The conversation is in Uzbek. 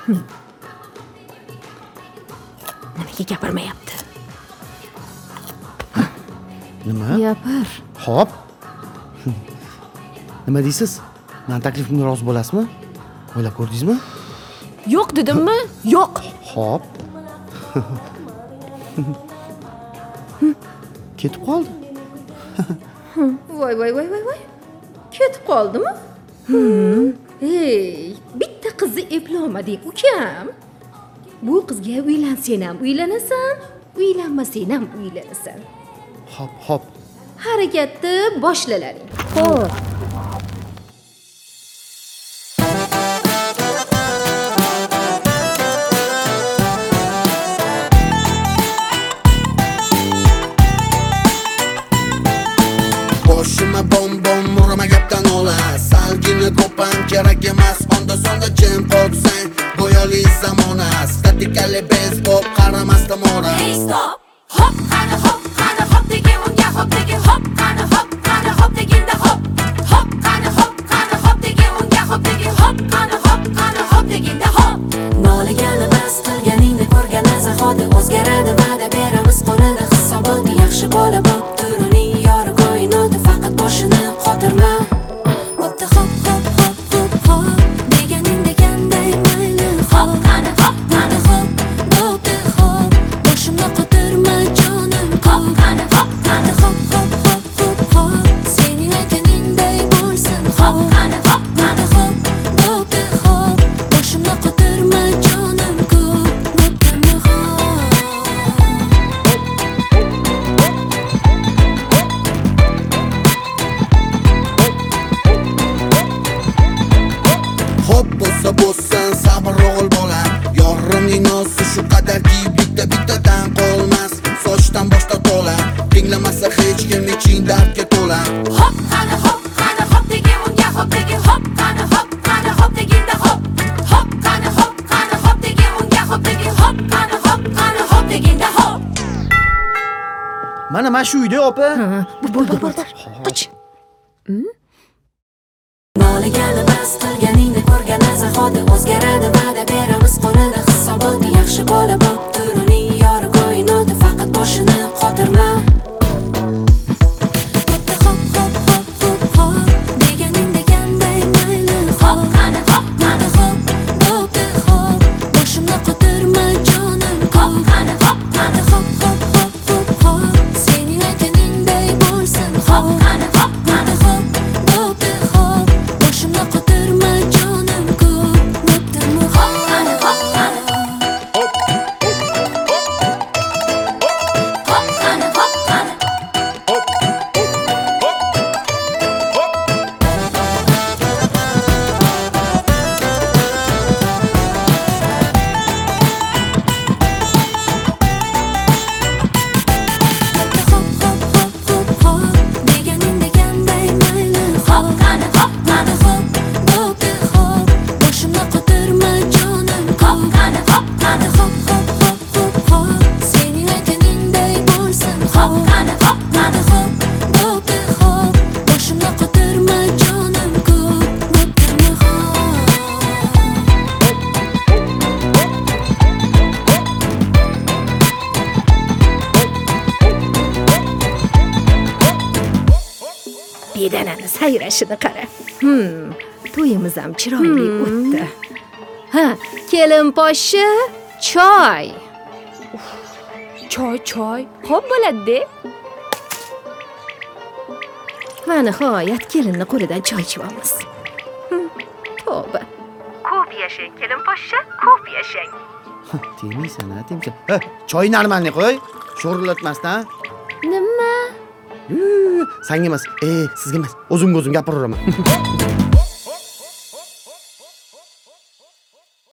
Nimaga gapirmayapti? Nima? Gapir. Xo'p. Nima deysiz? Men taklifimga rozi bo'lasizmi? O'ylab ko'rdingizmi? Yo'q dedimmi? Yo'q. Xo'p. Ketib qoldi. Voy. Ketib qoldimi? Ey, bitta qizni eplolmading, ukam. Bu qizga uylansang ham uylanasan, uylanmasang ham uylanasan. Xo'p. Harakatni boshlalaring. Xo'p. Boshima bom urma gapdan ola. Salgini ko'pam kerak emas. Onda sonda jim qolsang go'yali zamona. Statikali bez pop qaramasdan mora. Hey stop. Hop qani hop degin unga hop degin hop qani hop deginda hop. Hop qani hop degin unga hop degin hop qani hop deginda hop. Noliganni bas qilganingni ko'rgan zahoti o'zgaradi va'da beramiz qo'lida hisobot yaxshi bola bo'p turining yori ko'ynoti faqat boshini qotirma. Bo'pti hop deganing deganday mayli hop qani hop bo'pti hop boshimni qotirma jonim hop qani hop sening aytganingday bo'lsin hop qani hop bo'pti hop boshimni qotirma jonim ko'p bo'ptimi Hop bo'lsa sabr o'g'il bola. Yorimning nozi shu qadarki bittadan qolmas. Sochdan boshda to'la. Tinglamasa hech kim iching dardga to'la. hop qani hop degin unga hop degin hop qani hop deginda hop. Hop qani hop degin unga hop degin hop qani hop deginda hop. Mana shu uyda opa. Bo'ldi. Qoch. Noliganni bas qilganingni ko'rgan zahoti o'zgaradi va'da beramiz qo'lida hisobot yaxshi bola bo'p turining yori ko'ynoti faqat boshini qotirma. Bo'pti hop deganing deganday mayli hop qani hop bo'pti hop boshimni qotirma jonim hop qani hop sening aytganingday bo'lsin hop qani hop bo'pti hop boshimni qotirma jonim ko'p bo'ptimi hop qani hop qani deganing deganday mayli hop qani hop bo'pti hop boshimni qotirma jonim hop qani hop sening aytganingday bo'lsin hop qani hop bo'pti hop boshimni qotirma jonim ko'p bo'ptimi Bedanani sayrashini qara. To'yimiz ham chiroyli o'tdi. Ha, kelin poshsha, choy. Choy. Xo'p bo'ladi-de. Va nihoyat kelinni qo'lidan choy ichamiz. Tavba. Ko'p yashang, kelin poshsha, ko'p yashang. Tegmaysan, temsa. Choy normalni qo'y. Sho'rlatmasdan. Nima? Senga emas, sizga emas. O'zimga o'zim gapiraveraman.